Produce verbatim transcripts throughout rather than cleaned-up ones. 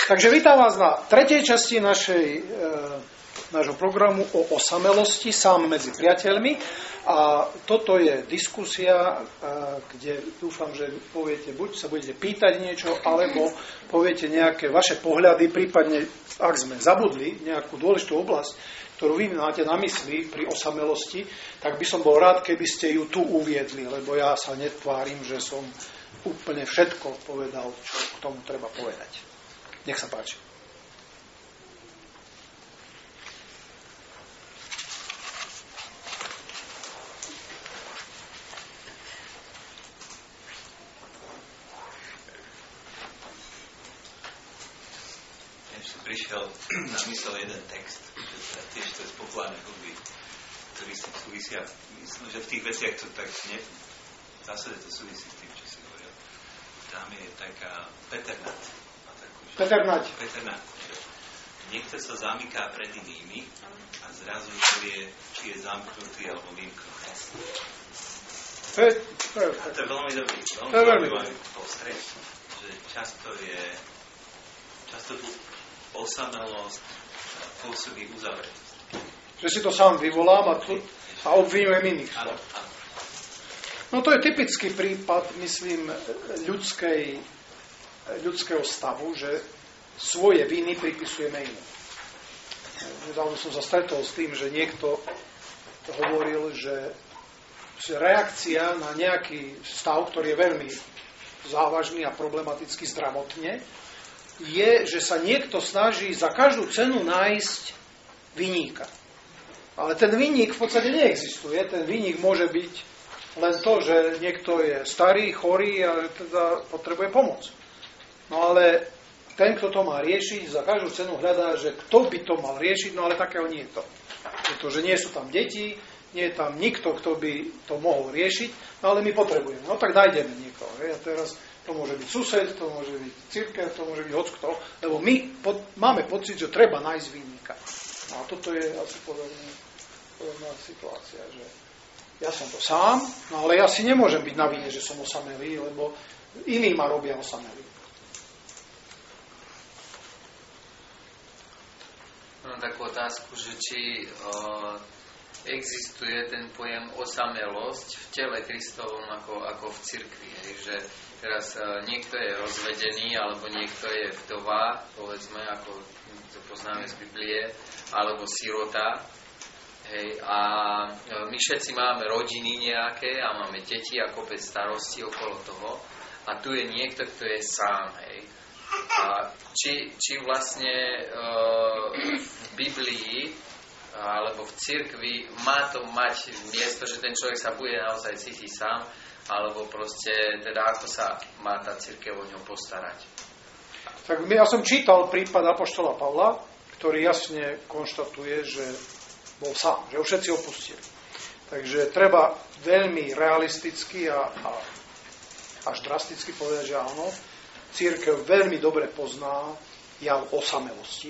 Takže vítam vás na tretej časti našej, e, nášho programu o osamelosti, sám medzi priateľmi. A toto je diskusia, e, kde dúfam, že poviete, buď sa budete pýtať niečo, alebo poviete nejaké vaše pohľady, prípadne, ak sme zabudli nejakú dôležitú oblasť, ktorú vy máte na mysli pri osamelosti, tak by som bol rád, keby ste ju tu uviedli, lebo ja sa netvárim, že som úplne všetko povedal, čo k tomu treba povedať. Nech sa páči. Ešte prišiel na mysel jeden text, že tiež to je z populárnej hudby, ktorý s tým súvisia. Myslím, že v tých veciach to tak nie, v zásade to súvisí s tým, čo si hovoril. Tam je taká Peternát. Peternať. Peternať. Niekto sa zamyká pred inými a zrazu nevie, či je zamknutý alebo vymknutý. To je, to je, a to je veľmi dobrý, veľmi zaujímavý postreh, že často je, často tú osamelosť pôsobí uzavretosť. Že si to sám vyvolám a, tu, a obvinujem iných. Áno, áno. No to je typický prípad, myslím, ľudskej ľudského stavu, že svoje viny pripisujeme iným. Nedávno som sa stretol s tým, že niekto hovoril, že reakcia na nejaký stav, ktorý je veľmi závažný a problematický zdravotne, je, že sa niekto snaží za každú cenu nájsť viníka. Ale ten viník v podstate neexistuje. Ten viník môže byť len to, že niekto je starý, chorý a teda potrebuje pomoc. No ale ten, kto to má riešiť, za každú cenu hľadá, že kto by to mal riešiť, no ale takého nie je to. Pretože nie sú tam deti, nie je tam nikto, kto by to mohol riešiť, no ale my potrebujeme. No tak nájdeme niekoho. A teraz to môže byť sused, to môže byť cirkev, to môže byť hockto, lebo my pod, máme pocit, že treba nájsť vinníka. No a toto je asi podobná, podobná situácia, že ja som to sám, no ale ja si nemôžem byť na vine, že som osamelý, lebo iní ma robia osamelý. Mám takú otázku, že či o, existuje ten pojem osamelosť v tele Kristovom ako, ako v cirkvi. Hej? Že teraz o, niekto je rozvedený, alebo niekto je vdova, povedzme, ako to poznáme z Biblie, alebo sirota. Hej? A o, my všetci máme rodiny nejaké a máme deti a kopec starostí okolo toho. A tu je niekto, kto je sám. Hej? A či, či vlastne uh, v Biblii alebo v cirkvi má to mať miesto, že ten človek sa bude naozaj cítiť sám, alebo proste teda ako sa má tá cirkev o ňom postarať. Tak ja som čítal prípad apoštola Pavla, ktorý jasne konštatuje, že bol sám, že ho všetci opustili. Takže treba veľmi realisticky a, a až drasticky povedať, že áno, cirkev veľmi dobre pozná jav osamelosti.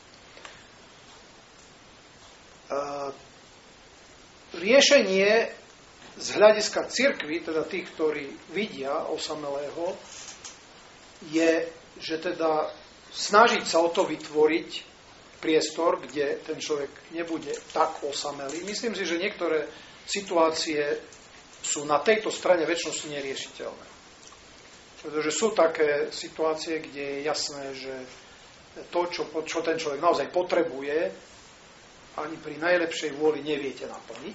Riešenie z hľadiska cirkvi, teda tých, ktorí vidia osamelého, je, že teda snažiť sa o to vytvoriť priestor, kde ten človek nebude tak osamelý. Myslím si, že niektoré situácie sú na tejto strane večnosti neriešiteľné. Pretože sú také situácie, kde je jasné, že to, čo, čo ten človek naozaj potrebuje, ani pri najlepšej vôli neviete naplniť.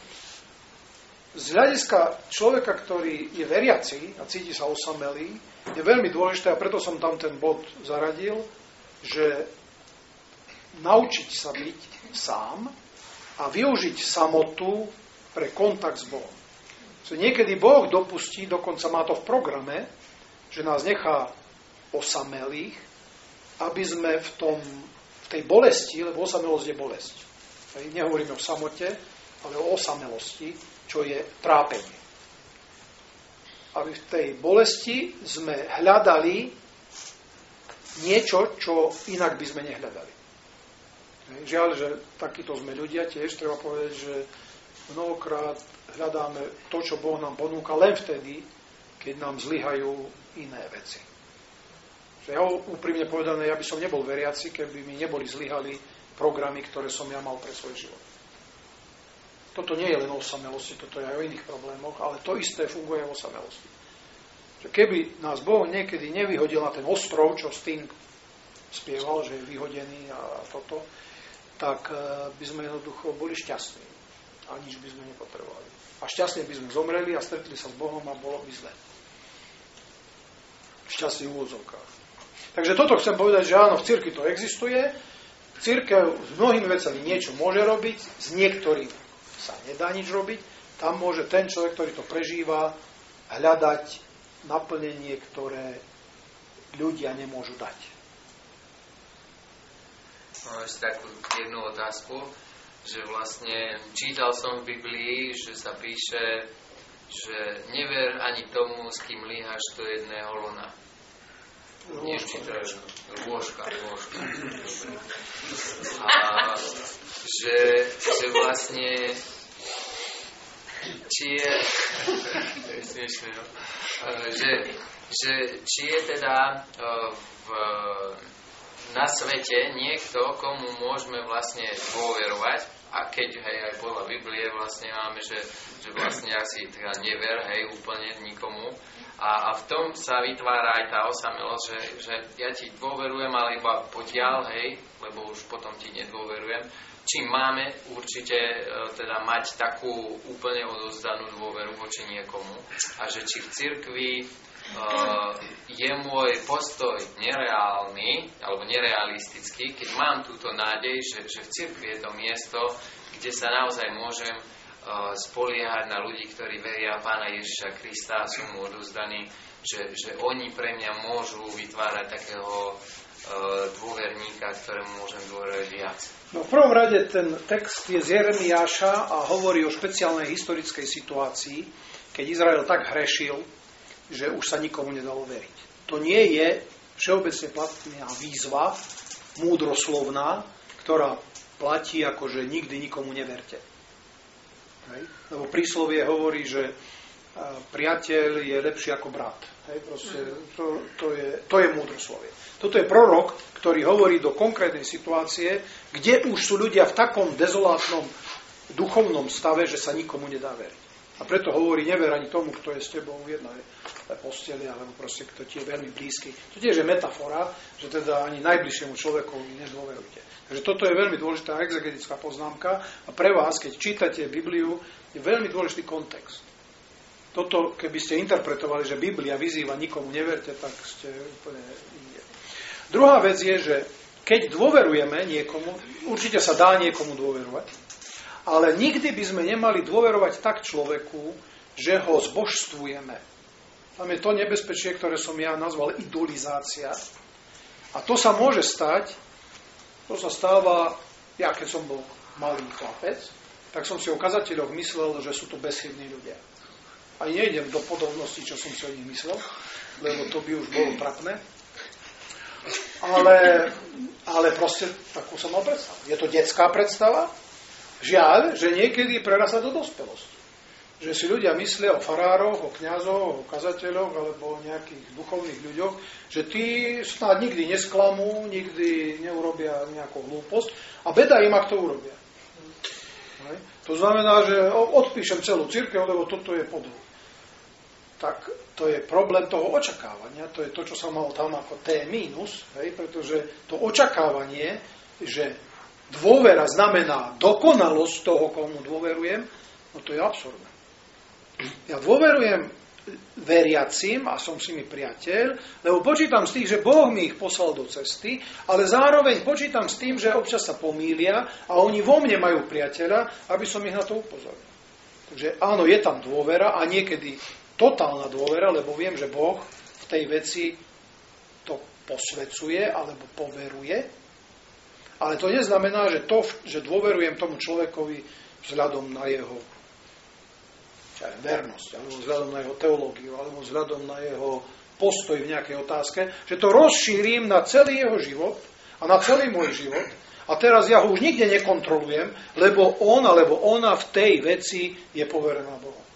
Z hľadiska človeka, ktorý je veriaci a cíti sa osamelý, je veľmi dôležité, a preto som tam ten bod zaradil, že naučiť sa byť sám a využiť samotu pre kontakt s Bohom. So, niekedy Boh dopustí, dokonca má to v programe, že nás nechá osamelých, aby sme v, tom, v tej bolesti, lebo osamelosť je bolesť. Nehovoríme o samote, ale o osamelosti, čo je trápenie. Aby v tej bolesti sme hľadali niečo, čo inak by sme nehľadali. Žiaľ, že takíto sme ľudia tiež, treba povedať, že mnohokrát hľadáme to, čo Boh nám ponúka len vtedy, keď nám zlyhajú iné veci. Ja úprimne povedané, ja by som nebol veriaci, keby mi neboli zlyhali programy, ktoré som ja mal pre svoj život. Toto nie je len o osamelosti, toto je aj o iných problémoch, ale to isté funguje v osamelosti. Že keby nás Boh niekedy nevyhodil na ten ostrov, čo Sting spieval, že je vyhodený a toto, tak by sme jednoducho boli šťastní. A nič by sme nepotrebovali. A šťastne by sme zomreli a stretli sa s Bohom a bolo by zle. Šťastný v úvodzovkách. Takže toto chcem povedať, že áno, v cirkvi to existuje. Cirkev s mnohými vecami niečo môže robiť, s niektorým sa nedá nič robiť. Tam môže ten človek, ktorý to prežíva, hľadať naplnenie, ktoré ľudia nemôžu dať. Mám ešte takú jednu otázku, že vlastne čítal som v Biblii, že sa píše, že never ani tomu, s kým líhaš do jedného lona. Nie, či to je lôžka, lôžka. A že, že vlastne či je, to je smiešné, no? že, že či je teda v, na svete niekto, komu môžeme vlastne dôverovať, a keď, hej, aj podľa Biblie vlastne máme, že, že vlastne asi teda never, hej, úplne nikomu. A, a v tom sa vytvára aj tá osamelosť, že, že ja ti dôverujem, ale iba potiaľ, hej, lebo už potom ti nedôverujem. Či máme určite e, teda mať takú úplne odovzdanú dôveru voči niekomu. A že či v cirkvi e, je môj postoj nereálny, alebo nerealistický, keď mám túto nádej, že, že v cirkvi je to miesto, kde sa naozaj môžem uh, spoliehať na ľudí, ktorí veria Pána Ježiša Krista a sú mu odovzdaní, že, že oni pre mňa môžu vytvárať takého uh, dôverníka, ktorému môžem dôverovať viac. No v prvom rade ten text je z Jeremiáša a hovorí o špeciálnej historickej situácii, keď Izrael tak hrešil, že už sa nikomu nedalo veriť. To nie je všeobecne platná výzva, múdroslovná, ktorá platí ako, že nikdy nikomu neverte. Hej? Lebo príslovie hovorí, že priateľ je lepší ako brat. Hej? Proste, to, to, je, to je múdroslovie. Toto je prorok, ktorý hovorí do konkrétnej situácie, kde už sú ľudia v takom dezolátnom duchovnom stave, že sa nikomu nedá veriť. A preto hovorí, never ani tomu, kto je s tebou v jednej posteli, alebo proste, kto ti je veľmi blízky. To tiež je metafora, že teda ani najbližšiemu človekovi nedôverujte. Takže toto je veľmi dôležitá exegetická poznámka a pre vás, keď čítate Bibliu, je veľmi dôležitý kontext. Toto, keby ste interpretovali, že Biblia vyzýva nikomu neverte, tak ste úplne inde. Druhá vec je, že keď dôverujeme niekomu, určite sa dá niekomu dôverovať, ale nikdy by sme nemali dôverovať tak človeku, že ho zbožstvujeme. Tam je to nebezpečie, ktoré som ja nazval idolizácia. A to sa môže stať, to sa stáva, ja keď som bol malý chlapec, tak som si o kazateľoch myslel, že sú to bezchybní ľudia. A nejdem do podobností, čo som si o nich myslel, lebo to by už bolo trapné. Ale, ale proste takú som mal predstavu. Je to detská predstava. Žiaľ, že niekedy prerasá do dospelosti. Že si ľudia myslia o farároch, o kňazoch, o kazateľoch alebo o nejakých duchovných ľuďoch, že tí snáď nikdy nesklamú, nikdy neurobia nejakú hlúposť a beda im, ak to urobia. Hej. To znamená, že odpíšem celú cirkev, lebo toto je podvod. Tak to je problém toho očakávania, to je to, čo som mal tam ako T mínus, pretože to očakávanie, že dôvera znamená dokonalosť toho, komu dôverujem, no to je absurdné. Ja dôverujem veriacim a som s nimi priateľ, lebo počítam z tých, že Boh mi ich poslal do cesty, ale zároveň počítam s tým, že občas sa pomýlia a oni vo mne majú priateľa, aby som ich na to upozornil. Takže áno, je tam dôvera a niekedy totálna dôvera, lebo viem, že Boh v tej veci to posvecuje alebo poveruje, ale to neznamená, že to, že dôverujem tomu človekovi vzhľadom na jeho vernosť, alebo vzhľadom na jeho teológiu, alebo vzhľadom na jeho postoj v nejakej otázke, že to rozšírim na celý jeho život a na celý môj život a teraz ja ho už nikde nekontrolujem, lebo on alebo ona v tej veci je poverená Bohom.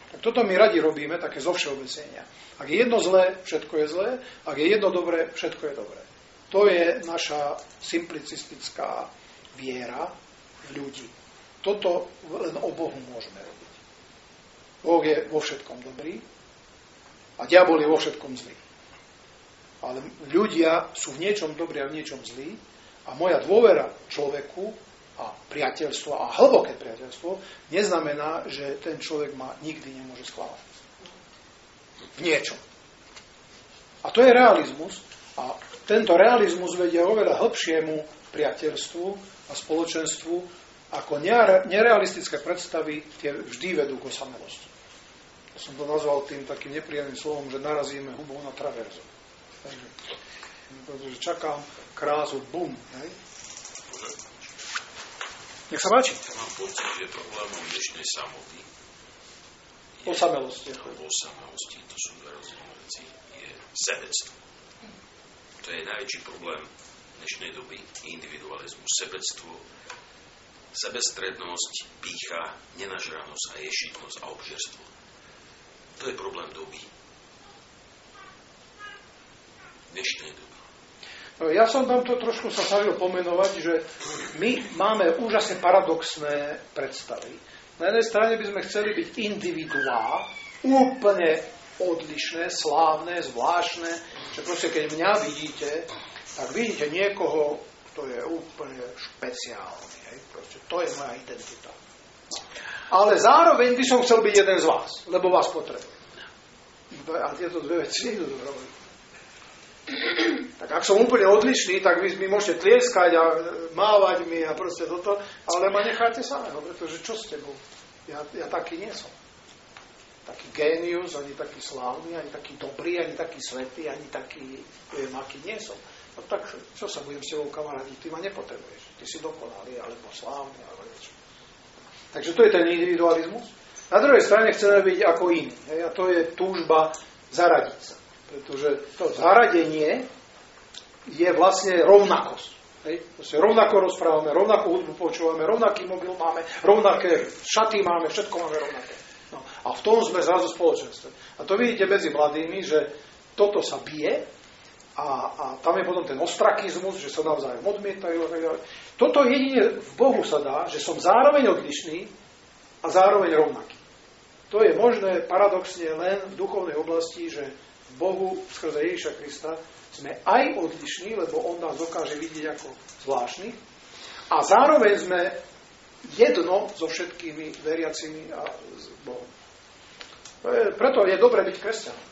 Tak toto my radi robíme, také zovšeobecnenia. Ak je jedno zlé, všetko je zlé. Ak je jedno dobré, všetko je dobré. To je naša simplicistická viera v ľudí. Toto len o Bohu môžeme robiť. Boh je vo všetkom dobrý a diabol je vo všetkom zlý. Ale ľudia sú v niečom dobrí a v niečom zlí a moja dôvera človeku a priateľstvo a hlboké priateľstvo neznamená, že ten človek ma nikdy nemôže sklamať. V niečom. A to je realizmus a tento realizmus vedie oveľa hlbšiemu priateľstvu a spoločenstvu ako nerealistické predstavy tie vždy vedú k osamelosti. Som to nazval tým takým nepríjemným slovom, že narazíme hubou na traverzu. Takže, pretože čakám krásu, bum. Hej? Nech sa páči. Ja mám pocit, že problémom dnešnej samoty osamelosti. Alebo osamelosti, to sú dve rozdielne veci, je sebectvo. To je najväčší problém dnešnej doby. Individualizmus, sebectvo, sebestrednosť, pýcha, nenažranosť a ješitnosť a obžerstvo. To je problém doby. Dnešnej doby. No, ja som tam to trošku sa snažil pomenovať, že my máme úžasne paradoxné predstavy. Na jednej strane by sme chceli byť individuá, úplne odlišné, slávne, zvláštne, že proste keď mňa vidíte, tak vidíte niekoho, kto je úplne špeciálny. Hej? Proste to je moja identita. Ale zároveň by som chcel byť jeden z vás, lebo vás potrebujem. A tieto dve veci nie idú dohromady. Tak ak som úplne odlišný, tak vy mi môžete tlieskať a mávať mi a proste toto, ale ma necháte samého, pretože čo s tebou? Ja, ja taký nie som. Taký génius, ani taký slávny, ani taký dobrý, ani taký svätý, ani taký, neviem, aký nie som. No tak čo sa budem s tebou kamarádiť? Ty ma nepotrebuješ. Ty si dokonalý, alebo slávny, alebo niečo. Takže to je ten individualizmus. Na druhej strane chceme byť ako iní. A to je túžba zaradiť sa. Pretože to zaradenie je vlastne rovnakosť. Hej? Rovnako rozprávame, rovnakú hudbu počúvame, rovnaký mobil máme, rovnaké šaty máme, všetko máme rovnaké. No. A v tom sme zrazu v spoločenstve. A to vidíte medzi mladými, že toto sa bije a, a tam je potom ten ostrakizmus, že sa navzájom odmietajú a tak ďalej. Toto jedine v Bohu sa dá, že som zároveň odlišný a zároveň rovnaký. To je možné paradoxne len v duchovnej oblasti, že v Bohu skrze Ježiša Krista sme aj odlišní, lebo on nás dokáže vidieť ako zvláštnych a zároveň sme jedno so všetkými veriacimi a s Bohom. Preto je dobre byť kresťanom.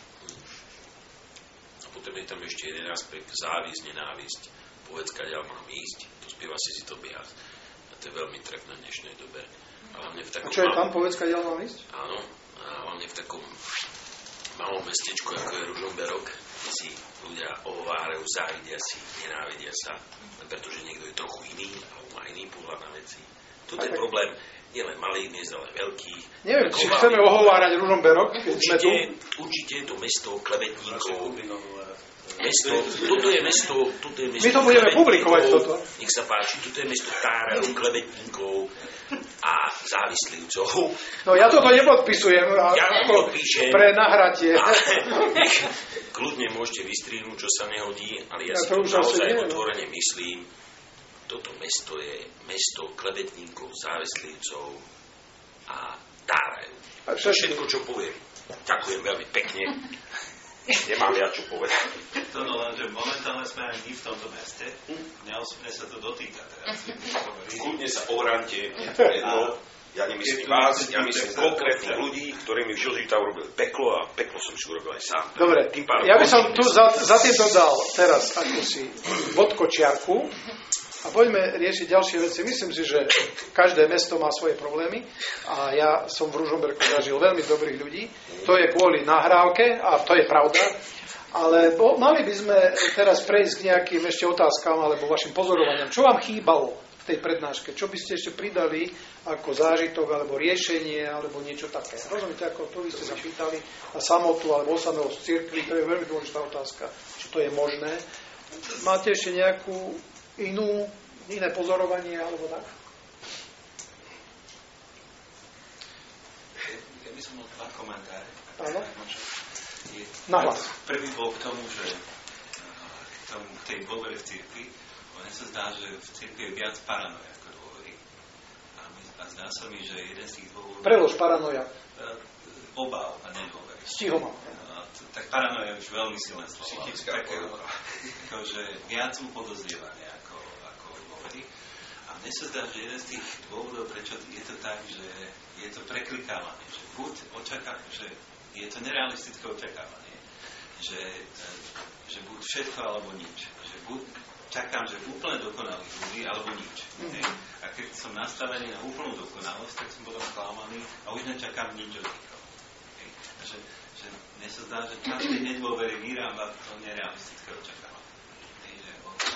A potom je tam ešte jeden aspekt, závisť, nenávisť. Povedz, kadeľ mám ísť, to spieva si si to biať. A to je veľmi trefné v dnešnej dobe. A, v takom a čo je malom... tam, povedz, kadeľ mám ísť? Áno, a hlavne v takom malom mestečku, ako je Ružomberok, kde si ľudia ohovárajú, závidia si, nenávidia sa, pretože niekto je trochu iný, alebo má iný pohľad na veci. Toto je problém nielen malých miest, ale veľkých. Neviem, či chceme ohovárať Ružomberok, keď sme tu. Určite je to mesto klebetníkov. Mesto, toto je mesto, toto je mesto. My to budeme publikovať toto. Nech sa páči, toto je mesto tárajov, klebetníkov a závislivcov. No ja toto nepodpisujem. Ja nepodpíšem. Pre nahratie. Nech, kľudne môžete vystrihnúť, čo sa nehodí, ale ja, ja si to, to naozaj otvorene myslím. Toto mesto je mesto klebetníkov, závislivcov a tárajov. A všetko, čo poviem. Ďakujem veľmi pekne. Nemám ja čo povedať. To no len, že momentálne sme aj my v tomto meste. Neosobne sa to dotýka teraz. Kľudne sa ohrante. Ja nemyslím vás, ja myslím konkrétnych ľudí, ktorí mi v života urobili peklo a peklo som si urobil aj sám. Dobre, ja by som tu za, za týmto dal teraz ako si bodko čiarku a poďme riešiť ďalšie veci. Myslím si, že každé mesto má svoje problémy a ja som v Ružomberku zažil veľmi dobrých ľudí. To je kvôli nahrávke a to je pravda. Ale bo, mali by sme teraz prejsť k nejakým ešte otázkam alebo vašim pozorovaniam. Čo vám chýbalo v tej prednáške? Čo by ste ešte pridali ako zážitok alebo riešenie alebo niečo také? Rozumiete, ako to vy ste sa pýtali na samotu alebo osamelosť cirkvi? To je veľmi dôležitá otázka. Či to je možné? Máte ešte nejakú inú, iné pozorovanie alebo tak? by som mal dva komentáre. Áno. Je, Nahlas. Prvý bol k tomu, že k, tomu, k tej dôvere v cirkvi. Mne sa zdá, že v cirkvi je viac paranoja ako dôvery. A, my, a zdá sa mi, že jeden z tých dôvodov... Prelož paranoja. Obav a nedôvery. Stihoma. Tak paranoja je už veľmi silné slovo. Psychická porucha. Takže viac upodozrievania ako, ako dôvery. A mne sa zdá, že jeden z tých dôvodov, prečo je to tak, že je to preklikávanie. Že buď očakávam, že je to nerealistické očakávanie. Že, že buď všetko, alebo nič. Že buď čakám, že úplne dokonalých ľudí, alebo nič. Mm. A keď som nastavený na úplnú dokonalosť, tak som potom sklamaný a už nečakám nič od nikoho. Že, že mne sa zdá, že čas tej nedôvery vyrába to nerealistické očakávanie. Že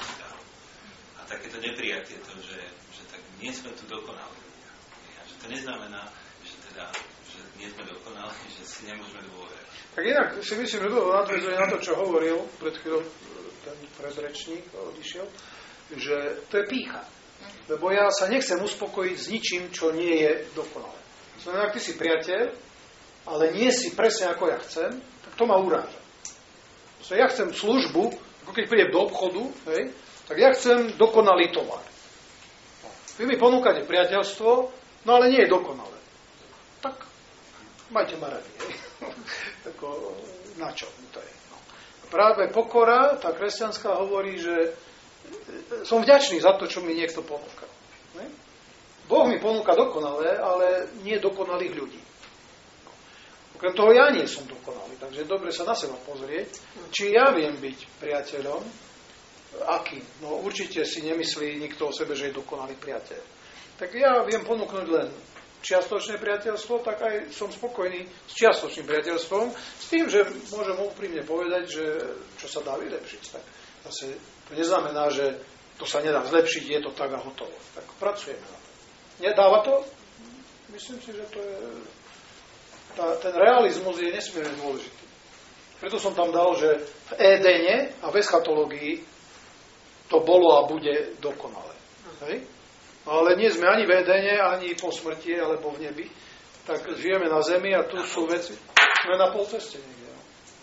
a takéto neprijatie to, že, že tak nie sme tu dokonali ľudia. A že to neznamená, že teda že nie sme dokonali, že si nemôžeme dôverať. Tak inak si myslím, že to nadväzuje na to, čo hovoril pred chvíľou ten predrečník, odišiel, že to je pýcha. Lebo ja sa nechcem uspokojiť s ničím, čo nie je dokonalé. Znamená, ak ty si priateľ, ale nie si presne ako ja chcem, tak to ma uráža. Ja chcem službu, ako keď prídem do obchodu, hej, tak ja chcem dokonalý tovar. Vy mi ponúkate priateľstvo, no ale nie je dokonalé. Tak majte ma radi. Hej. Tako, na čo to je? No. Práve pokora, tá kresťanská hovorí, že som vďačný za to, čo mi niekto ponúka. Hej. Boh mi ponúka dokonalé, ale nie dokonalých ľudí. Okrem toho ja nie som dokonalý, takže dobre sa na seba pozrieť, či ja viem byť priateľom, aký. No určite si nemyslí nikto o sebe, že je dokonalý priateľ. Tak ja viem ponúknuť len čiastočné priateľstvo, tak aj som spokojný s čiastočným priateľstvom, s tým, že môžem úprimne povedať, že čo sa dá vylepšiť. Tak zase to neznamená, že to sa nedá zlepšiť, je to tak a hotovo. Tak pracujeme na to. Nedáva to? Myslím si, že to je... Tá, ten realizmus je nesmierne dôležitý. Preto som tam dal, že v Édene a v eschatológii to bolo a bude dokonalé. Hej? Ale nie sme ani v Édene, ani po smrti, alebo v nebi. Tak žijeme na zemi a tu sú veci. Sme na pol ceste niekde.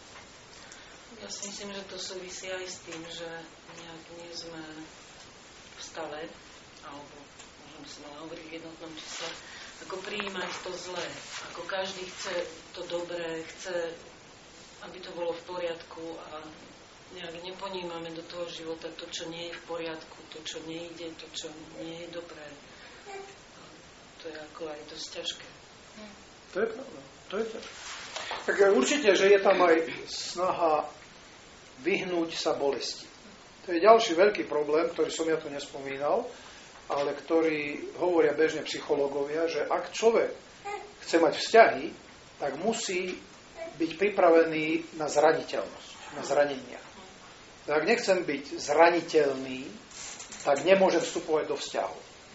Ja si myslím, že to súvisí aj s tým, že nejak nie sme v stave, alebo možno by som mala hovoriť v jednotnom čísle, ako prijímať to zlé. Ako každý chce to dobré, chce, aby to bolo v poriadku a nejak neponímame do toho života to, čo nie je v poriadku, to, čo nejde, to, čo nie je dobré. A to je ako aj dosť ťažké. To je pravda. To je ťažké. Tak určite, že je tam aj snaha vyhnúť sa bolesti. To je ďalší veľký problém, ktorý som ja tu nespomínal, ale ktorý hovoria bežne psychológovia, že ak človek chce mať vzťahy, tak musí byť pripravený na zraniteľnosť, na zranenia. Ak nechcem byť zraniteľný, tak nemôžem vstupovať do vzťahu.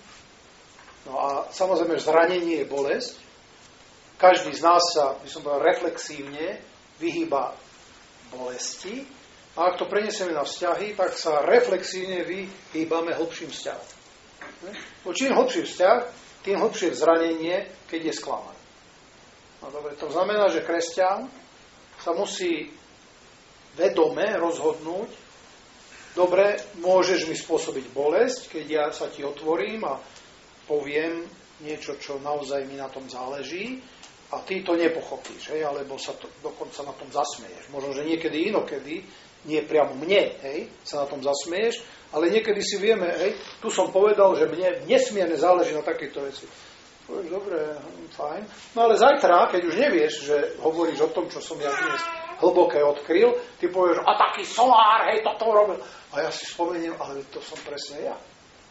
No a samozrejme, že zranenie je bolesť. Každý z nás sa, by som povedal, reflexívne vyhýba bolesti. A ak to preniesieme na vzťahy, tak sa reflexívne vyhýbame hlbším vzťahom. No, čím hlbší vzťah, tým hlbšie zranenie, keď je sklamaný. No dobre, to znamená, že kresťan sa musí vedome rozhodnúť, dobre, môžeš mi spôsobiť bolesť, keď ja sa ti otvorím a poviem niečo, čo naozaj mi na tom záleží a ty to nepochopíš, hej, alebo sa to, dokonca na tom zasmeješ. Možno, že niekedy inokedy, nie priamo mne, hej, sa na tom zasmeješ, ale niekedy si vieme, hej, tu som povedal, že mne nesmierne záleží na takejto veci. Povieš, dobre, fajn. No ale zajtra, keď už nevieš, že hovoríš o tom, čo som ja dnes hlboké odkryl, ty povieš, a taký solár, hej, toto robil. A ja si spomeniem, ale to som presne ja.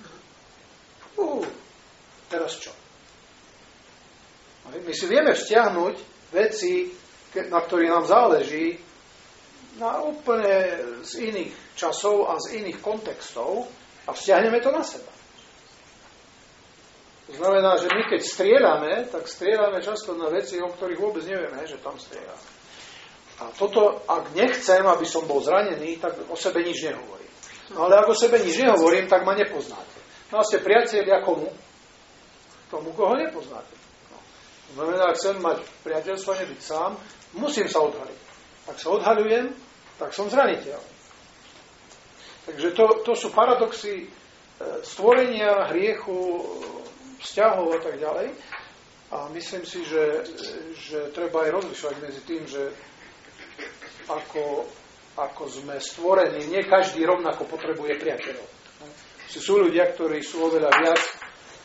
Uh, teraz čo? My si vieme vzťahnuť veci, na ktorých nám záleží, na úplne z iných časov a z iných kontextov a vzťahneme to na seba. To znamená, že my keď strieľame, tak strieľame často na veci, o ktorých vôbec nevieme, že tam strieľame. A toto, ak nechcem, aby som bol zranený, tak o sebe nič nehovorím. No ale ak o sebe nič nehovorím, tak ma nepoznáte. No a ste priatelia komu? Tomu, koho nepoznáte. No. To Znamená, ak chcem mať priateľstvo, nebyť sám, musím sa odhaliť. Ak sa odhaľujem, tak som zraniteľný. Takže to, to sú paradoxy stvorenia, hriechu, vzťahov a tak ďalej. A myslím si, že, že treba aj rozlišovať medzi tým, že ako, ako sme stvorení, nie každý rovnako potrebuje priateľov. Sú ľudia, ktorí sú oveľa viac e,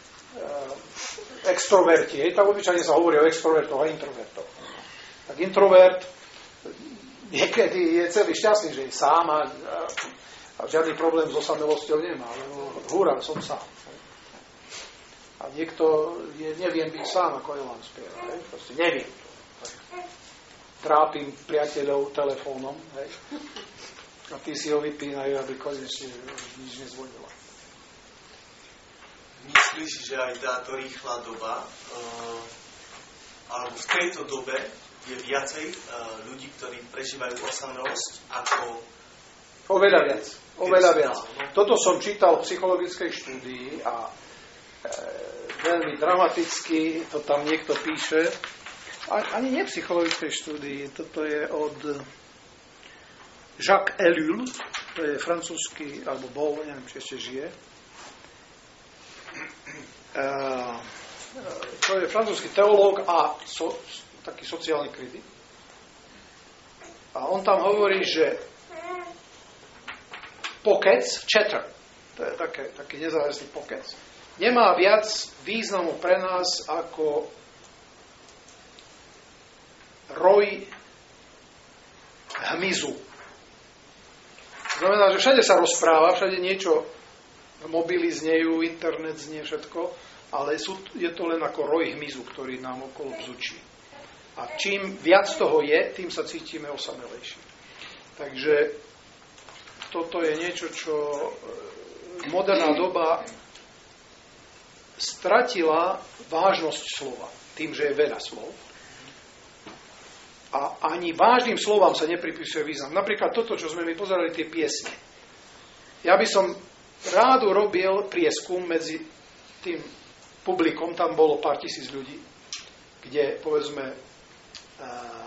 extroverti. Hej, tak obyčajne sa hovorí o extrovertoch a introvertoch. Tak introvert niekedy je celý šťastný, že je sám a, a žiadny problém s osamelosťou nemá. Lebo húra, som sám. Hej. A niekto je, neviem byť sám, ako Jovan spieva. Hej. Proste neviem to. Trápim priateľov telefónom. Hej. A tí si ho vypínajú, aby konečne nič nezvonilo. Myslíš, že aj táto rýchla doba, uh, alebo v tejto dobe je viacej uh, ľudí, ktorí prežívajú osamelosť ako... Oveľa viac. Oveľa viac. Toto som čítal v psychologickej štúdii a e, veľmi dramaticky to tam niekto píše. A, ani nie v psychologickej štúdii. Toto je od Jacques Ellul, to je francúzsky, alebo bol, neviem, či ešte žije. Uh, to je francúzsky teológ a so, taký sociálny kritik. A on tam hovorí, že pokec, chatter, to je také, taký nezávislý pokec, nemá viac významu pre nás ako roj hmyzu. Znamená, že všade sa rozpráva, všade niečo, mobily znejú, internet znie, všetko, ale sú, je to len ako roj hmyzu, ktorý nám okolo bzučí. A čím viac toho je, tým sa cítime osamelejší. Takže toto je niečo, čo moderná doba stratila vážnosť slova, tým, že je veľa slov. A ani vážnym slovám sa nepripisuje význam. Napríklad toto, čo sme my pozerali, tie piesne. Ja by som rád urobil prieskum medzi tým publikom, tam bolo pár tisíc ľudí, kde, povedzme, uh,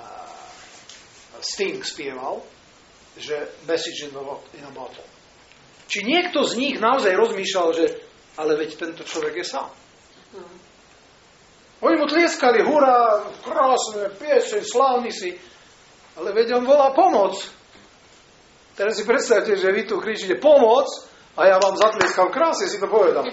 Sting spieval, že message in a bottle. Či niekto z nich naozaj rozmýšľal, že ale veď tento človek je sám. Mm. Oni mu tlieskali, hurá, krásne, pieseň, slávny si, ale veď on volá pomoc. Teraz si predstavte, že vy tu kričíte pomoc a ja vám zatlieskam, krásne si to povedal.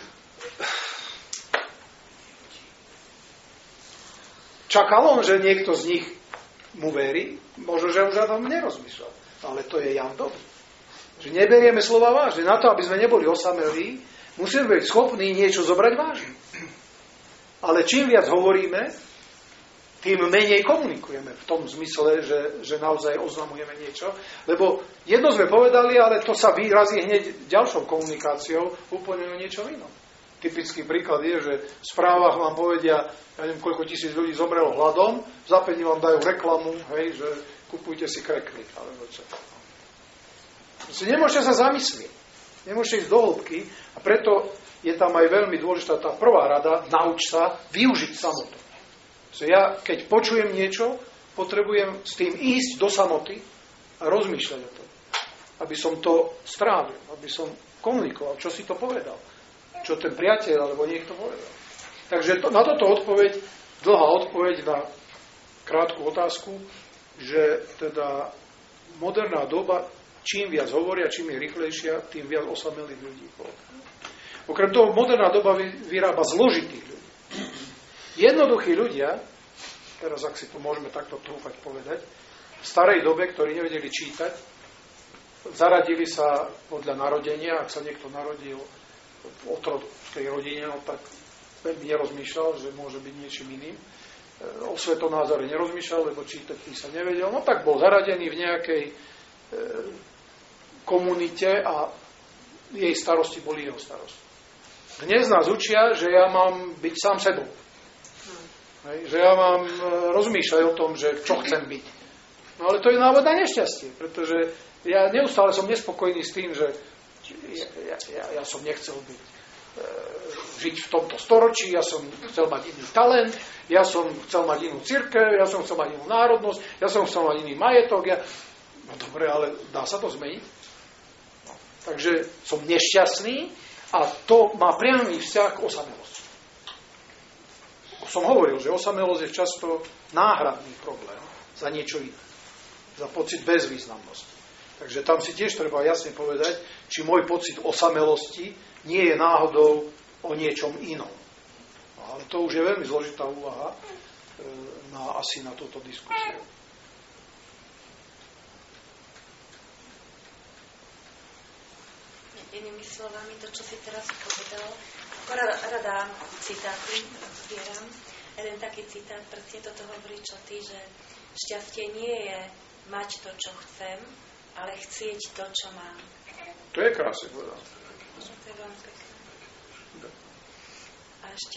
Čakal on, že niekto z nich mu verí, možno, že už o tom nerozmýšľal. Ale to je Jan Dobrý. Že neberieme slova vážne. Na to, aby sme neboli osamelí, musíme byť schopní niečo zobrať vážne. Ale čím viac hovoríme, tým menej komunikujeme. V tom zmysle, že, že naozaj oznamujeme niečo. Lebo jedno sme povedali, ale to sa vyrazí hneď ďalšou komunikáciou úplne o niečo inom. Typický príklad je, že v správach vám povedia, ja neviem, koľko tisíc ľudí zomrelo hladom, za päť dní vám dajú reklamu, hej, že kupujte si krekly, alebo čo. Nemôžete sa zamyslieť. Nemôžete ísť do hĺbky a preto je tam aj veľmi dôležitá tá prvá rada, nauč sa využiť samotu. Ja, keď počujem niečo, potrebujem s tým ísť do samoty a rozmýšľať o tom. Aby som to strávil, aby som komunikoval, čo si to povedal. Čo ten priateľ alebo niekto povedal. Takže to, na toto odpoveď, dlhá odpoveď na krátku otázku, že teda moderná doba, čím viac hovoria, čím je rýchlejšia, tým viac osamelých ľudí. Okrem toho, moderná doba vyrába zložitých ľudí. Jednoduchí ľudia, teraz ak si to môžeme takto trúfať povedať, v starej dobe, ktorí nevedeli čítať, zaradili sa podľa narodenia, ak sa niekto narodil v otrockej rodine, no tak veľmi nerozmýšľal, že môže byť niečím iným. O svetonázore nerozmýšľal, lebo čítať písať nevedel. No tak bol zaradený v nejakej e, komunite a jej starosti boli jeho starosti. Dnes nás učia, že ja mám byť sám sebou. Hej, že ja mám rozmýšľať o tom, že čo chcem byť. No ale to je návod na nešťastie, pretože ja neustále som nespokojný s tým, že ja, ja, ja, ja som nechcel byť e, žiť v tomto storočí, ja som chcel mať iný talent, ja som chcel mať inú cirkev, ja som chcel mať inú národnosť, ja som chcel mať iný majetok. Ja... No dobre, ale dá sa to zmeniť? No. Takže som nešťastný a to má priamy vzťah k osamelosti. Som hovoril, že osamelosť je často náhradný problém za niečo iné. Za pocit bezvýznamnosti. Takže tam si tiež treba jasne povedať, či môj pocit osamelosti nie je náhodou o niečom inom. No, ale to už je veľmi zložitá úvaha e, na, asi na túto diskusiu. Inými slovami, to, čo si teraz povedal, rada, rada citáty zbieram. Jeden taký citát, presne toto hovorí, čo ty, že šťastie nie je mať to, čo chcem, ale chcieť to, čo mám. To je krásne povedané. To je veľmi pekné. A ešte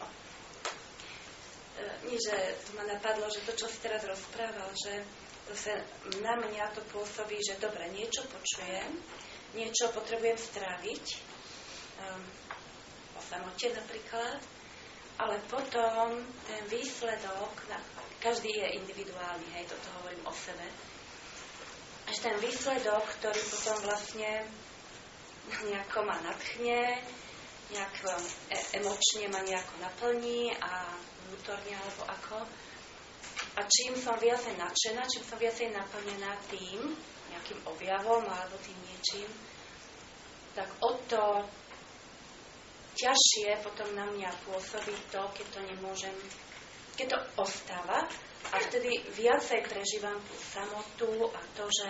nie, že to ma napadlo, že to, čo si teraz rozprával, že zase na mňa to pôsobí, že dobre, niečo počujem, niečo potrebujem stráviť, um, o samote napríklad, ale potom ten výsledok, na, každý je individuálny, hej, toto hovorím o sebe, až ten výsledok, ktorý potom vlastne nejako ma nadchne, nejak e, emočne ma nejako naplní a vnútorne alebo ako. A čím som viacej nadšená, čím som viacej naplnená tým, nejakým objavom alebo tým niečím, tak o to ťažšie potom na mňa pôsobí to, keď to nemôžem, keď to ostáva a vtedy viacej prežívam tú samotu a to, že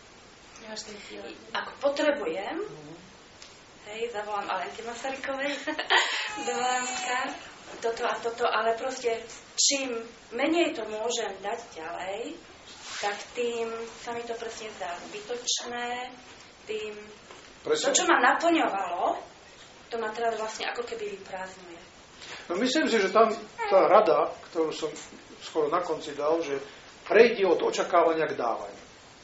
ako potrebujem, hej, zavolám Alenke Masarykovej do Holandska, toto a toto, ale proste čím menej to môžem dať ďalej, tak tým sa mi to presne zdá zbytočné, tým presne. To, čo ma naplňovalo, to ma teraz vlastne ako keby vyprázdňuje. No myslím si, že tam tá rada, ktorú som skoro na konci dal, že prejdi od očakávania k dávaniu.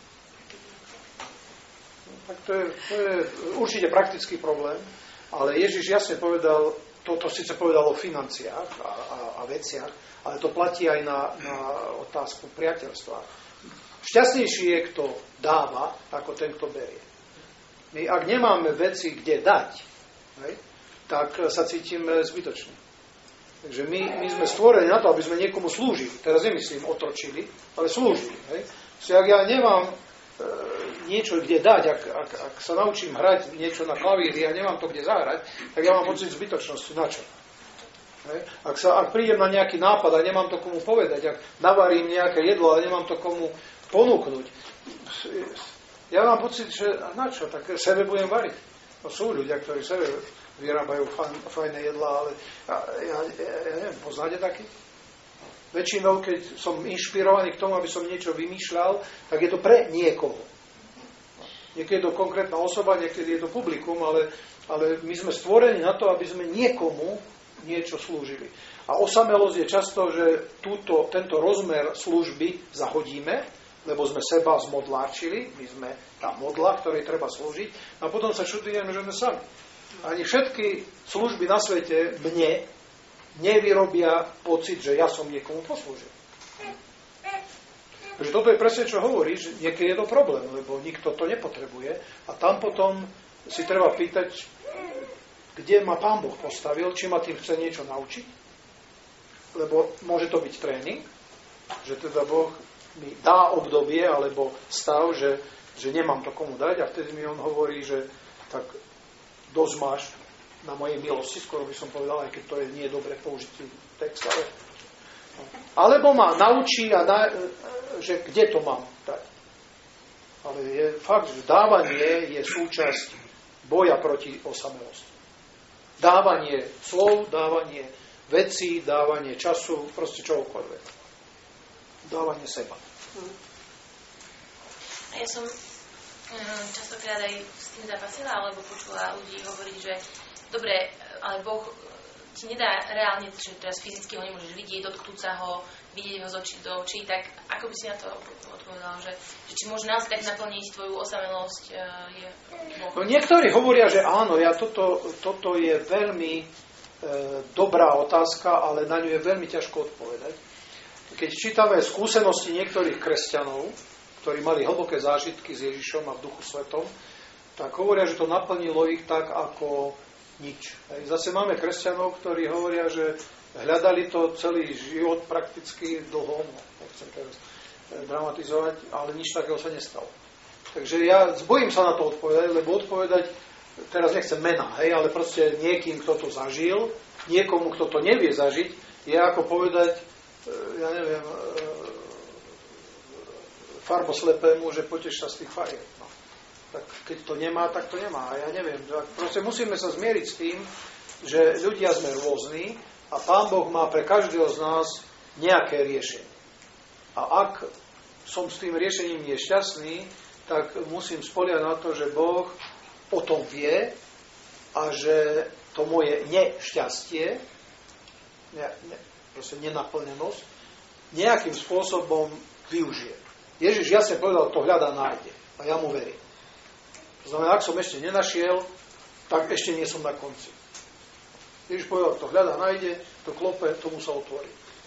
No, tak to je, to je určite praktický problém, ale Ježiš jasne povedal, to, to síce povedal o financiách a, a, a veciach, ale to platí aj na, na otázku priateľstva. Šťastnejší je, kto dáva, ako ten, kto berie. My, ak nemáme veci, kde dať, hej, tak sa cítime zbytočne. Takže my, my sme stvorení na to, aby sme niekomu slúžili. Teraz nemyslím otročili, ale slúžili. Hej. Čiže ak ja nemám e, niečo, kde dať, ak, ak, ak sa naučím hrať niečo na klavíri a nemám to, kde zahrať, tak ja mám pocit zbytočnosti. Na čo? Hej. Ak, sa, ak prídem na nejaký nápad a nemám to komu povedať, ak navarím nejaké jedlo a nemám to komu ponúknuť, ja mám pocit, že na čo? Tak sebe budem variť. No sú ľudia, ktorí sebe vyrábajú fajn, fajné jedlá, ale ja, ja, ja, ja neviem, poznáte taký? Väčšinou, keď som inšpirovaný k tomu, aby som niečo vymýšľal, tak je to pre niekoho. Niekedy je to konkrétna osoba, niekedy je to publikum, ale, ale my sme stvorení na to, aby sme niekomu niečo slúžili. A osamelosť je často, že túto, tento rozmer služby zahodíme, lebo sme seba zmodláčili, my sme tá modla, ktorej treba slúžiť, a potom sa čudujeme, že sme sami. Ani všetky služby na svete mne nevyrobia pocit, že ja som niekomu poslúžil. Takže toto je presne, čo hovorí, že niekedy je to problém, lebo nikto to nepotrebuje a tam potom si treba pýtať, kde ma Pán Boh postavil, či ma tým chce niečo naučiť, lebo môže to byť tréning, že teda Boh mi dá obdobie alebo stav, že, že nemám to komu dať a vtedy mi on hovorí, že tak dosť máš na mojej milosti, skoro by som povedal, aj keď to je nie je dobre použitý text, ale alebo ma naučí, a dá, že kde to mám dať. Ale je fakt, že dávanie je súčasť boja proti osamelosti. Dávanie slov, dávanie vecí, dávanie času, proste čokoľvek. Dávanie seba. Ja som častokrát aj s tým zapasila, alebo počula ľudí hovoriť, že dobre, ale Boh ti nedá reálne, že teraz fyzicky ho nemôžeš vidieť, dotknúť sa ho, vidieť ho z očí do očí, tak ako by si na to odpovedal, že, že či môže naozaj tak naplniť tvoju osamelosť je Boh? No niektorí hovoria, že áno, ja toto, toto je veľmi dobrá otázka, ale na ňu je veľmi ťažko odpovedať. Keď čítame skúsenosti niektorých kresťanov, ktorí mali hlboké zážitky s Ježišom a v Duchu Svetom, tak hovoria, že to naplnilo ich tak ako nič. Zase máme kresťanov, ktorí hovoria, že hľadali to celý život prakticky dlho, no, nechcem teraz dramatizovať, ale nič takého sa nestalo. Takže ja zbojím sa na to odpovedať, lebo odpovedať, teraz nechcem mená, hej, ale proste niekým, kto to zažil, niekomu, kto to nevie zažiť, je ako povedať, ja neviem, farboslepému, že potež sa z tých farieb. No. Tak keď to nemá, tak to nemá. A ja neviem. Proste musíme sa zmieriť s tým, že ľudia sme rôzni a Pán Boh má pre každého z nás nejaké riešenie. A ak som s tým riešením nešťastný, tak musím spoliehať na to, že Boh o tom vie a že to moje nešťastie, ne, ne, proste nenaplnenosť, nejakým spôsobom využije. Ježiš jasne povedal, to hľadá, nájde. A ja mu verím. To znamená, ak som ešte nenašiel, tak ešte nie som na konci. Ježiš povedal, kto hľadá, nájde, kto klope, tomu sa otvorí.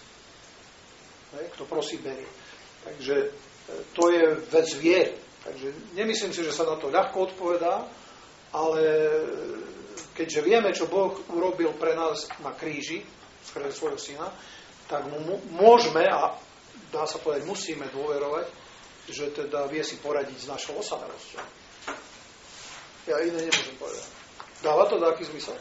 Kto prosí, berie. Takže to je vec viery. Takže nemyslím si, že sa na to ľahko odpovedá, ale keďže vieme, čo Boh urobil pre nás na kríži, skrze svojho syna, tak mu môžeme a dá sa povedať, musíme dôverovať, že teda vie si poradiť s našou osamelosťou. Ja iné nemôžem povedať. Dáva to taký zmysel?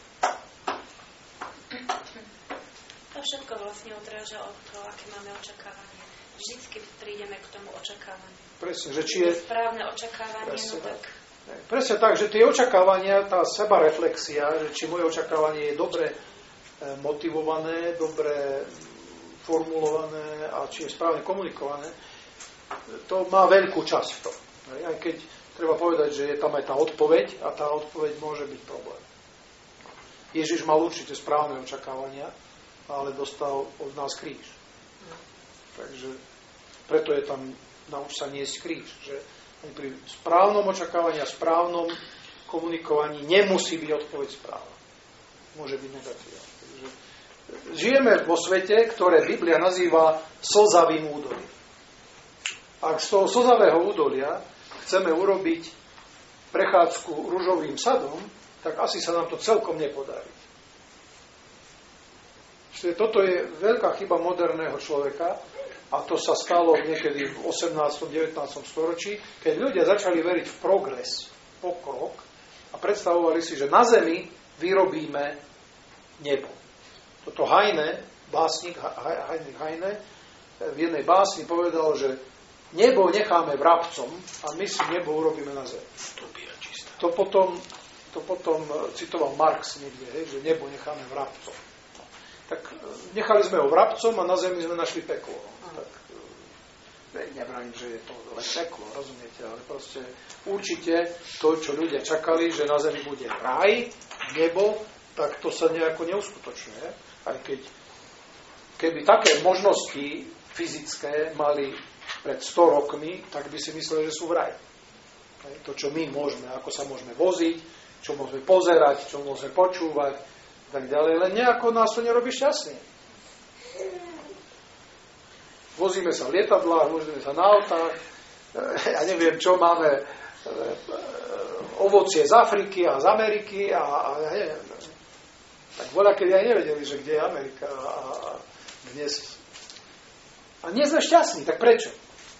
To všetko vlastne odráža od toho, aké máme očakávanie. Vždycky prídeme k tomu očakávaniu. Presne, že či je... správne očakávanie, presne, no tak... Presne tak, že tie očakávania, tá sebareflexia, že či moje očakávanie je dobre motivované, dobre formulované a či je správne komunikované, to má veľkú časť v tom. Aj keď treba povedať, že je tam aj tá odpoveď a tá odpoveď môže byť problém. Ježiš mal určite správne očakávania, ale dostal od nás kríž. Takže preto je tam nauč sa niesť kríž, že pri správnom očakávaní a správnom komunikovaní nemusí byť odpoveď správna. Môže byť negatívna. Takže žijeme vo svete, ktoré Biblia nazýva slzavým údolím. Ak z toho slzavého údolia chceme urobiť prechádzku ružovým sadom, tak asi sa nám to celkom nepodarí. Toto je veľká chyba moderného človeka a to sa stalo niekedy v osemnástom devätnástom storočí, keď ľudia začali veriť v progres, pokrok a predstavovali si, že na Zemi vyrobíme nebo. Toto Heine, básnik Heinrich Heine, v jednej básni povedal, že nebo necháme vrabcom a my si nebo urobíme na Zemi. To potom, to potom citoval Marx niekde, hej, že nebo necháme vrabcom. Tak nechali sme ho vrabcom a na Zemi sme našli peklo. Tak nevrajím, že je to len peklo, rozumiete, ale proste určite to, čo ľudia čakali, že na Zemi bude raj, nebo, tak to sa nejako neuskutočňuje. Aj keď keby také možnosti fyzické mali pred sto rokmi, tak by si mysleli, že sú v raji. To, čo my môžeme, ako sa môžeme voziť, čo môžeme pozerať, čo môžeme počúvať, tak ďalej, len nejako nás to nerobí šťastný. Vozíme sa v lietadlách, vozíme sa na autách, ja neviem, čo máme, ovocie z Afriky a z Ameriky a, a ja neviem. Tak voľa, keď aj nevedeli, že kde je Amerika a, a dnes. A nie sme šťastní, tak prečo?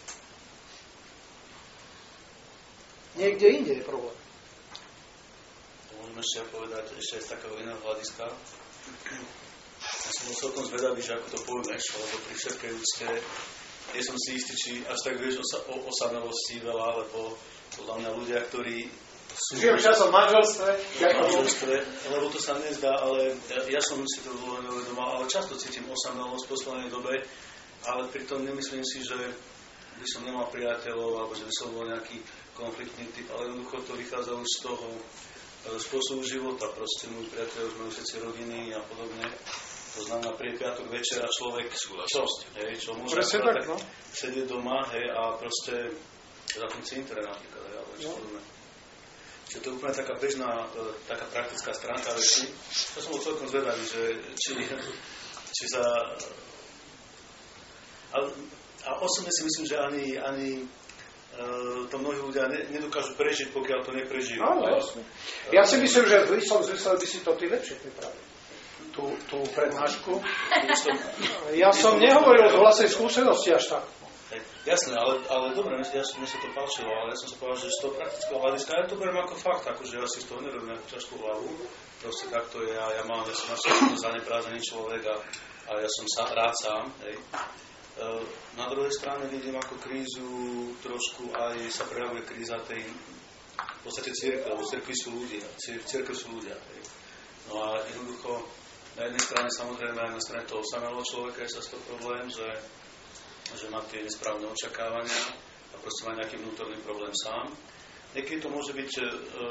Niekde inde je problém. Môžeme ešte povedať ešte aj z takého iného hľadiska. Ja som bol celkom zvedavý, že ako to pojmeš, lebo pri všetkej úcte nie som si istý, či až tak vieš o, o osamelosti veľa, lebo podľa mňa ľudia, ktorí sú... Žijem časom v manželstve. V manželstve, lebo to sa nezdá, ale ja, ja som si to dlho neuvedomal, ale často cítim osamelosť v poslednej dobe, ale pritom nemyslím si, že by som nemal priateľov, alebo že by som bol nejaký konfliktný typ, ale jednoducho to vychádza už z toho spôsobu života. Proste môj priateľ, už majú všetci rodiny a podobne. To znamená, pri piatok večer a človek čo, hej, čo môže tak, no? sedieť doma, hej, a proste zapnúť si internet napríklad, hej, alebo čo podobné. že to je úplne taká bežná, taká praktická stránka veci. To som bol celkom zvedavý, že či, či sa... A, a osobne si myslím, že ani, ani to mnohí ľudia ne, nedokážu prežiť, pokiaľ to neprežijú. Áno, jasne. Ja si myslím, že v istom zmysle by si to ty lepšie pripravil. Tú, tú prednášku. Ja som nehovoril o vlastnej skúsenosti až tak. Jasné, ale, ale dobre, mne ja, sa to páčilo, ale ja som sa povedal, že z toho praktického hľadiska, ja to beriem ako fakt, akože ja si z toho nerobím nejakú ťažkú hlavu, proste takto je, ja, ja mám, ja som našiel zaneprázdnený človek a, a ja som sa, rád sám, hej. E, na druhej strane vidím ako krízu trošku aj sa prejavuje kríza tej, v podstate cirkvi, lebo cirkvi sú ľudia, cirkvi sú ľudia, hej. No a jednoducho, na jednej strane samozrejme, aj na strane toho samého človeka je sa z toho problém, že že má tie nesprávne očakávania a proste má nejaký vnútorný problém sám. Niekedy to môže byť e,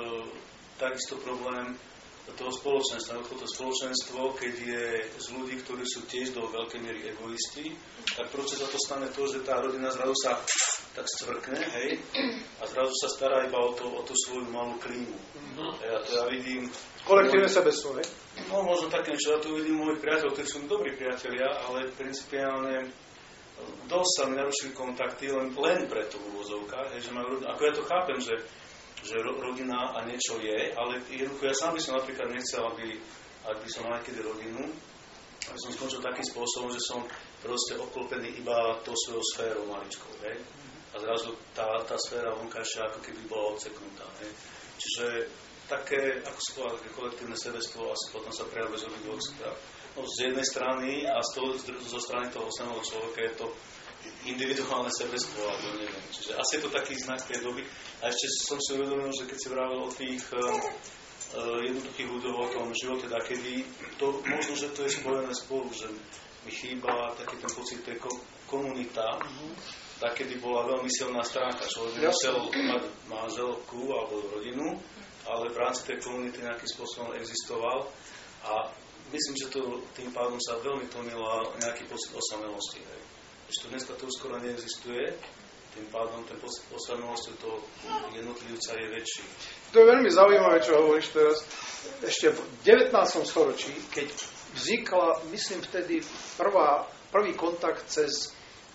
takisto problém toho spoločenstva. To spoločenstvo, keď je z ľudí, ktorí sú tiež do veľkej miery egoisti, tak proste sa to stane to, že tá rodina zrazu sa tak scvrkne, hej, a zrazu sa stará iba o, to, o tú svoju malú klímu. Mm-hmm. Ja to ja vidím... Kolektívne sebectvo, hej? No, možno také niečo. Ja to vidím mojich priateľov, ktorí sú dobrí priatelia, ale principiálne dosť sa mi narušili kontakty len, len preto v úvozovkách, že majú, ako ja to chápem, že, že rodina a niečo je, ale jednoducho ja sám by som napríklad nechcel, aby, aby som mal niekedy rodinu, aby som skončil takým spôsobom, že som proste obklopený iba tou svojou sférou maličkou, hej? A zrazu tá, tá sféra vonkajšia ako keby bola odseknutá, hej? Čiže také, ako sa povedal, také kolektívne sebectvo asi potom sa prejavuje z obidvoch strán. No, z jednej strany a z toho, zo strany toho samého človeka je to individuálne sebectvo, alebo neviem. Čiže asi je to taký znak tej doby. A ešte som si uvedomil, že keď si vravel o tých uh, uh, jednoduchých ľuďov, o tom živote takedy, to možno, že to je spojené spolu, že mi chýba taký ten pocit tej ko- komunita, mm-hmm. takedy bola veľmi silná stránka. Človek musel mať manželku alebo rodinu, ale v rámci tej komunity nejakým spôsobom existoval a myslím, že to tým pádom sa veľmi tlmila nejaký pocit osamelosti. Ešte dneska to skoro neexistuje, tým pádom ten pocit osamelosti toho jednotlivca je väčší. To je veľmi zaujímavé, čo hovoríš teraz. Ešte v devätnástom storočí, keď vznikla, myslím vtedy, prvá, prvý kontakt cez,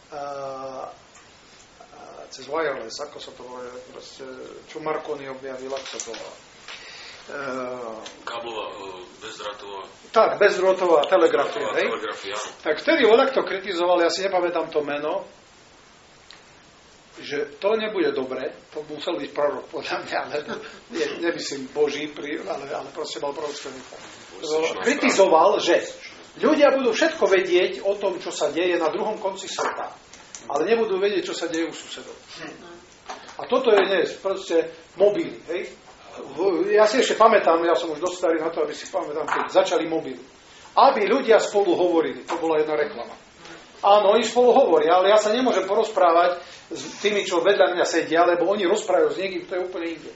uh, uh, cez wireless, ako sa to volá, proste, čo Marconi objavil, ako sa to volá. Uh, káblová, uh, bezdrátová. Tak, bezdrátová telegrafia, hej? Telegrafia. Tak vtedy voľak to kritizoval, ja si nepamätám to meno, že to nebude dobre, to musel byť prorok podľa mňa, ale ne, nemyslím Boží, ale, ale proste mal prorocké myšlienky. Kritizoval, že ľudia budú všetko vedieť o tom, čo sa deje na druhom konci sveta, ale nebudú vedieť, čo sa deje u susedov. A toto je dnes proste mobily, hej? Ja si ešte pamätám, ja som už dosť starý na to, aby si pamätám, keď začali mobily. Aby ľudia spolu hovorili, to bola jedna reklama. Áno, oni spolu hovoria, ale ja sa nemôžem porozprávať s tými, čo vedľa mňa sedia, lebo oni rozprávajú s niekým, to je úplne inde.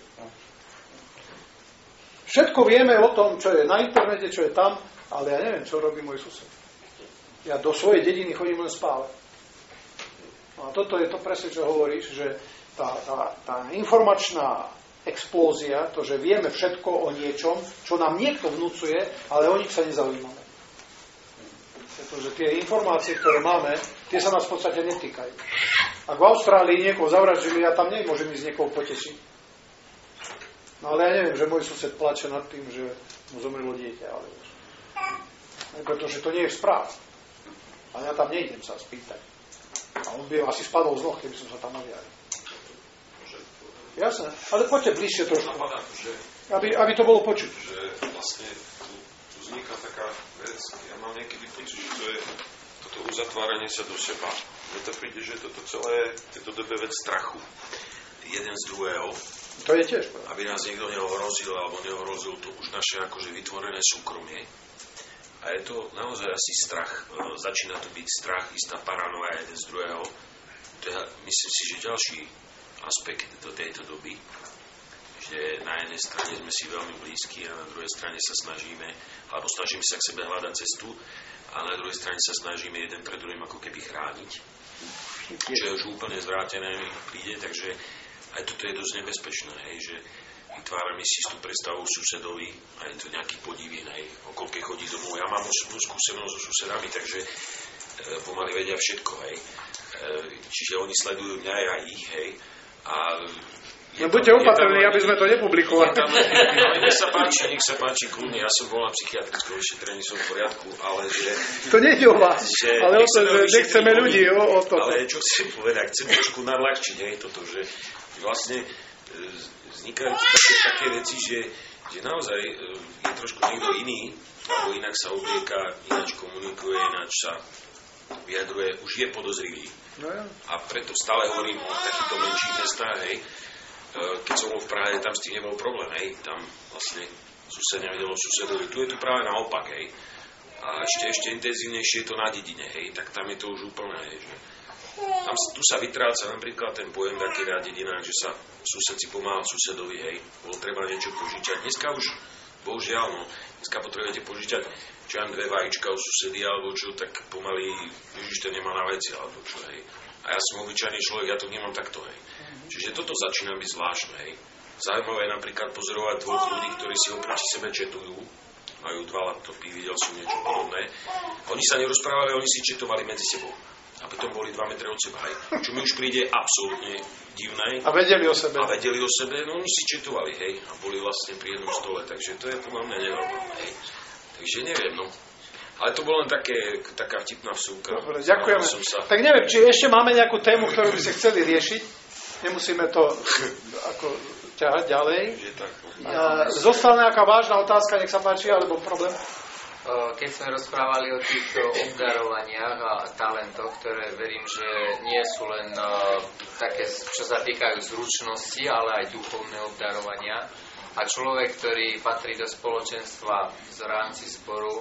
Všetko vieme o tom, čo je na internete, čo je tam, ale ja neviem, čo robí môj sused. Ja do svojej dediny chodím len spávať. No a toto je to presne, čo hovoríš, že tá, tá, tá informačná explózia, to, že vieme všetko o niečom, čo nám niekto vnúcuje, ale o nich sa nezaujímame. Pretože tie informácie, ktoré máme, tie sa nás v podstate netýkajú. Ak v Austrálii niekoho zavraždili, ja tam nemôžem ísť niekoho potešiť. No ale ja neviem, že môj sused plače nad tým, že mu zomrelo dieťa. Ale už. Pretože to nie je správ. A ja tam nejdem sa spýtať. A on by asi spadol z noh, keby som sa tam naviaril. Jasné, ale poďte bližšie trošku, aby, aby to bolo počuť. Že vlastne tu, tu vzniká taká vec, ja mám niekedy pocit, že to je toto uzatváranie sa do seba. Mne to príde, že toto celé je to dobe vec strachu. Jeden z druhého. To je tiež. Aby nás niekto neohrozil, alebo neohrozil to už naše akože vytvorené súkromie. A je to naozaj asi strach. Začína to byť strach, istá paranoja jeden z druhého. To je, myslím si, že ďalší aspekt do tejto doby, že na jednej strane sme si veľmi blízki a na druhej strane sa snažíme, alebo snažíme sa k sebe hľadať cestu a na druhej strane sa snažíme jeden pred druhým ako keby chrániť. Čo je už úplne zvrátené príde, takže aj toto je dosť nebezpečné, hej, že vytvárame si tú predstavu susedovi a je to nejaký podivín, hej, o koľkej chodí domov. Ja mám osobnú skúsenosť so susedami, takže e, pomaly vedia všetko, hej. E, čiže oni sledujú mňa a ich, hej. A no buďte opatrní, aby sme to nepublikovali. Tam, no, nech sa páči, nech sa páči, kľudne. Ja som bol na psychiatrickom vyšetrení, som v poriadku, ale že... To nie je o vás, že, ale o to, že nechceme ľudí o, o to. Ale čo chcem povedať, chcem trošku nadľahčiť, hej, toto, že vlastne vznikajú také, také veci, že, že naozaj je trošku niekto iný, alebo inak sa oblieka, ináč komunikuje, ináč sa vyjadruje, už je podozrivý. No ja. A preto stále hovorím o takýchto menších mestách, hej. Keď som bol v Prahe, tam s tým nebol problém, hej. Tam vlastne sused nevedel o susedovi. Tu je to práve naopak, hej. A ešte, ešte intenzívnejšie je to na dedine, hej. Tak tam je to už úplne, hej. Že tam, tu sa vytráca napríklad ten pojem taký na dedinách, že sa sused si pomáhal susedovi, hej. Bolo treba niečo požičať. Dneska už, bohužiaľ, no, dneska potrebujete požičať, čo mám dve vajíčka u susedy, alebo čo, tak pomaly, ježiš, to nemá na veci, alebo čo, hej. A ja som obyčajný človek, ja to vnímam takto, hej. Čiže toto začína byť zvláštne, hej. Zaujímavé je napríklad pozorovať dvoch ľudí, ktorí si oproti sebe četujú, majú dva laptopy, videl som niečo podobné. Oni sa nerozprávali, oni si četovali medzi sebou. A potom boli dva metre od seba, hej. Čo mi už príde absolútne divné. A vedeli o sebe. A vedeli o sebe, no oni si četovali, hej. A boli vlastne pri jednom stole, takže to je podľa mňa nenormálne, hej. Takže neviem, no. Ale to bolo len také, taká vtipná vsúka. Dobre, ďakujeme. Sa... Tak neviem, či ešte máme nejakú tému, ktorú by ste chceli riešiť. Nemusíme to ako ťahať ďalej. A zostala nejaká vážna otázka, nech sa páči, alebo problém? Keď sme rozprávali o týchto obdarovaniach a talentoch, ktoré verím, že nie sú len také, čo sa týkajú zručnosti, ale aj duchovné obdarovania. A človek, ktorý patrí do spoločenstva v rámci zboru,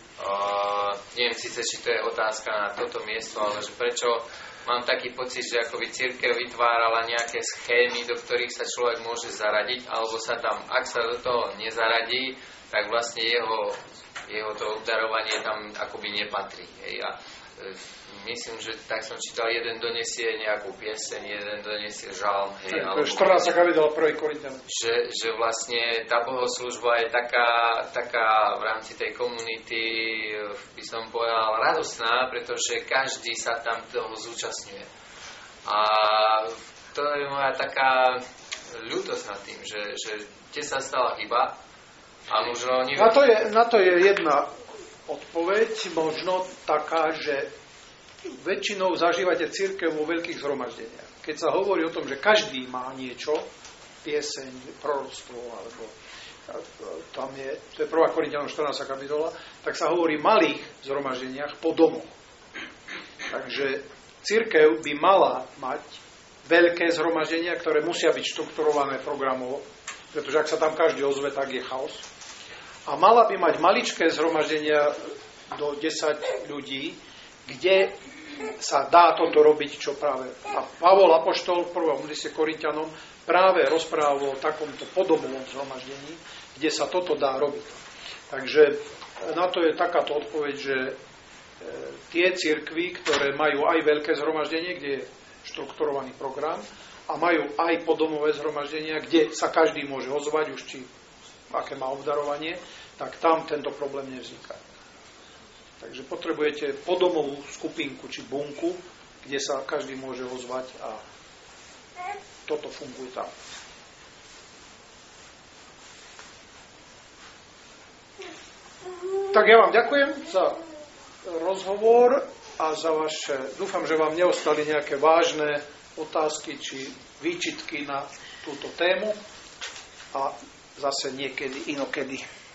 uh, neviem síce, či to je otázka na toto miesto, ale že prečo mám taký pocit, že ako by cirkev vytvárala nejaké schémy, do ktorých sa človek môže zaradiť, alebo sa tam, ak sa do toho nezaradí, tak vlastne jeho, jeho to obdarovanie tam akoby nepatrí. Hej. A e, myslím, že tak som čítal, jeden donesie nejakú pieseň, jeden donesie žalm. Hej, alebo štrnásť kapitola prvý Korinťanom. Že, že vlastne tá bohoslúžba je taká, taká v rámci tej komunity, by som povedal, radosná, pretože každý sa tam toho zúčastňuje. A to je moja taká ľútosť nad tým, že, že kde sa stala chyba. A možno neviem... na, to je, na to je jedna odpoveď, možno taká, že väčšinou zažívate cirkev vo veľkých zhromaždeniach. Keď sa hovorí o tom, že každý má niečo, pieseň, proroctvo, alebo tam je, to je prvá Korinťanom štrnásta kapitola, tak sa hovorí v malých zhromaždeniach po domoch. Takže cirkev by mala mať veľké zhromaždenia, ktoré musia byť štrukturované programovo, pretože ak sa tam každý ozve, tak je chaos. A mala by mať maličké zhromaždenia do desať ľudí, kde sa dá toto robiť, čo práve. A Pavol apoštol v prvom liste Korinťanom práve rozprával o takomto podobnom zhromaždení, kde sa toto dá robiť. Takže na to je takáto odpoveď, že tie cirkvi, ktoré majú aj veľké zhromaždenie, kde je štrukturovaný program, a majú aj podomové zhromaždenia, kde sa každý môže ozvať, už či aké má obdarovanie, tak tam tento problém nevzniká. Takže potrebujete podomovú skupinku či bunku, kde sa každý môže ozvať a toto funguje tam. Tak ja vám ďakujem za rozhovor a za vaše... Dúfam, že vám neostali nejaké vážne otázky či výčitky na túto tému a zase niekedy inokedy.